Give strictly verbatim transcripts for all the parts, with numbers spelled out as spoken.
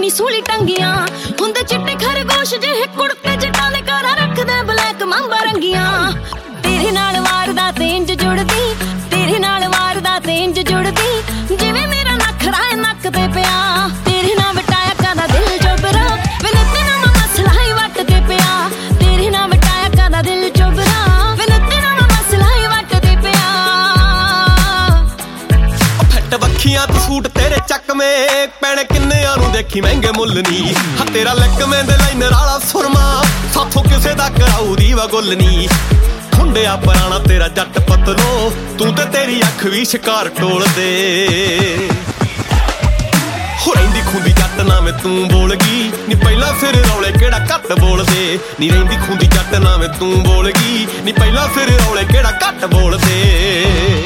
ਨੀ ਸੂਲੀ ਟੰਗੀਆਂ ਹੁੰਦੇ ਚਿੱਟੇ ਖਰਗੋਸ਼ ਜਿਹੇ ਕੁੜਤੇ ਜਟਾਂ ਦੇ ਘਰਾਂ ਰੱਖਦੇ ਬਲੈਕ ਮਾਂਬਾ ਰੰਗੀਆਂ ਤੇਰੇ ਨਾਲ ਵਾਰਦਾ ਤੇ ਇੰਜ ਜੁੜਦੀ ਤੇਰੇ ਨਾਲ ਵਾਰਦਾ ਤੇ ਇੰਜ ਜੁੜਦੀ ਜਿਵੇਂ ਮੇਰਾ ਨਖਰਾ ਏ ਨੱਕ ਤੇ ਪਿਆ ਤੇਰੇ ਨਾਲ ਵਟਾਇਆ ਕਾਦਾ ਦਿਲ ਚੋਬਰਾ ਵੇ ਨਿੱਤੇ ਨਾਲ ਮਸਲਾ ਹੀ ਵੱਟ ਤੇ ਪਿਆ ਤੇਰੇ ਨਾਲ ਵਟਾਇਆ ਕਾਦਾ ਦਿਲ ਚੋਬਰਾ ਵੇ ਨਿੱਤੇ ਨਾਲ ਮਸਲਾ ਹੀ ਵੱਟ ਤੇ ਪਿਆ ਫੱਟ ਵੱਖੀਆਂ ਤੇ ਸੂਟ ਤੇਰੇ ਚੱਕਵੇਂ ਪੈਣੇ ਕਿੰਨਿਆਂ ਨੂੰ ਦੇਖੀ ਮਹਿੰਗੇ ਮੁੱਲ ਨੀ ਹਾਂ ਤੇਰਾ ਲੈਕਵੇਂ ਦੇ ਲਾਈਨਰ ਵਾਲਾ ਸੁਰਮਾ ਸਾਥੋਂ ਕਿਸੇ ਦਾ ਕਰਾਊ ਦੀ ਵਾ ਗੁੱਲ ਨੀ ਹੁੰਡਿਆ ਪੁਰਾਣਾ ਤੇਰਾ ਜੱਟ ਪਤਲੋ ਤੂੰ ਤੇ ਤੇਰੀ ਅੱਖ ਵੀ ਸ਼ਿਕਾਰ ਟੋਲਦੇ ਹੋ ਰਹਿੰਦੀ ਖੁੰਦੀ ਜੱਟ ਨਾਵੇਂ ਤੂੰ ਬੋਲ ਗਈ ਨੀ ਪਹਿਲਾਂ ਫਿਰ ਰੌਲੇ ਕਿਹੜਾ ਘੱਟ ਬੋਲਦੇ ਨੀ ਰਹਿੰਦੀ ਖੁੰਦੀ ਜੱਟ ਨਾਵੇਂ ਤੂੰ ਬੋਲ ਗਈ ਨੀ ਪਹਿਲਾਂ ਫਿਰ ਰੌਲੇ ਕਿਹੜਾ ਘੱਟ ਬੋਲਦੇ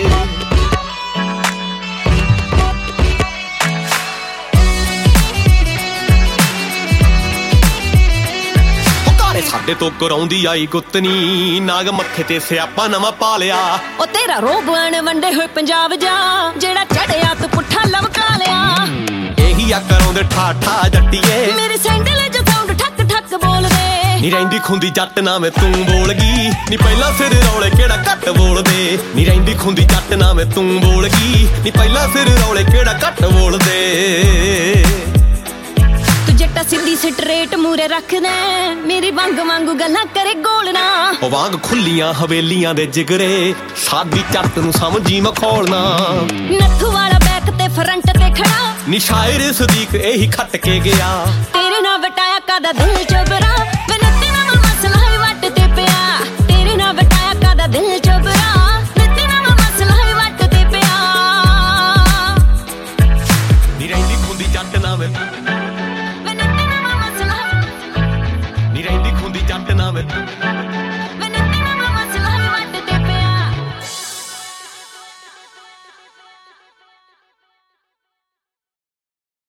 ਸਾਡੇ ਤੋਂ ਕਰਾਉਂਦੀ ਆਈ ਗੁੱਤਨੀ ਨਾਗ ਮੱਥੇ ਤੇ ਸਿਆਪਾ ਨਵਾਂ ਪਾ ਲਿਆ ਉਹ ਤੇਰਾ ਰੋਬਣ ਵੰਡੇ ਹੋਏ ਪੰਜਾਬ ਜਾ ਜਿਹੜਾ ਚੜਿਆ ਤੂੰ ਪੁੱਠਾ ਲਵਕਾ ਲਿਆ ਇਹੀ ਆ ਕਰਾਉਂਦੇ ਠਾਠਾ ਜੱਟੀਏ ਮੇਰੇ ਸੈਂਡਲ ਚ ਸਾਊਂਡ ਠੱਕ ਠੱਕ ਬੋਲਦੇ ਨੀ ਰਹਿੰਦੀ ਖੁੰਦੀ ਜੱਟ ਨਾਵੇਂ ਤੂੰ ਬੋਲ ਗਈ ਨੀ ਪਹਿਲਾਂ ਫਿਰ ਰੌਲੇ ਕਿਹੜਾ ਘੱਟ ਬੋਲਦੇ ਨੀ ਰਹਿੰਦੀ ਖੁੰਦੀ ਜੱਟ ਨਾਵੇਂ ਤੂੰ ਬੋਲ ਗਈ ਨੀ ਪਹਿਲਾਂ ਫਿਰ ਰੌਲੇ ਕਿਹੜਾ ਘੱਟ ਬੋਲਦੇ ਜੱਟਾ ਸਿੱਧੀ ਸਟਰੇਟ ਮੂਰੇ ਰੱਖਦਾ ਮੇਰੀ ਵਾਂਗ ਵਾਂਗੂ ਗੱਲਾਂ ਕਰੇ ਗੋਲਣਾ ਉਹ ਵਾਂਗ ਖੁੱਲੀਆਂ ਹਵੇਲੀਆਂ ਦੇ ਜਿਗਰੇ ਸਾਦੀ ਚੱਟ ਨੂੰ ਸਮਝੀ ਮਖੌਲਣਾ ਨੱਥੂ ਵਾਲਾ ਬੈਕ ਤੇ ਫਰੰਟ ਤੇ ਖੜਾ ਨੀ ਸ਼ਾਇਰ ਸਦੀਕ ਇਹੀ ਖੱਟ ਕੇ ਗਿਆ ਤੇਰੇ ਨਾਲ ਵਟਾਇਆ ਕਾਦਾ ਦਿਲ ਚੋਬਰਾ ਵੇ ਨਿੱਤੇ ਨਾਲ ਮਸਲਾ ਹੀ ਵੱਟ ਤੇ ਪਿਆ ਤੇਰੇ ਨਾਲ ਵਟਾਇਆ ਕਾਦਾ ਦਿਲ ਚੋਬਰਾ ਨਿੱਤੇ ਨਾਲ ਮਸਲਾ ਹੀ ਵੱਟ ਤੇ ਪਿਆ ਨੀ ਰਹਿੰਦੀ ਖੁੰਦੀ ਜੱਟ ਨਾਵੇਂ ਨੀ ਰਹਿੰਦੀ ਖੁੰਦੀ ਜੱਟ ਨਾਵੇਂ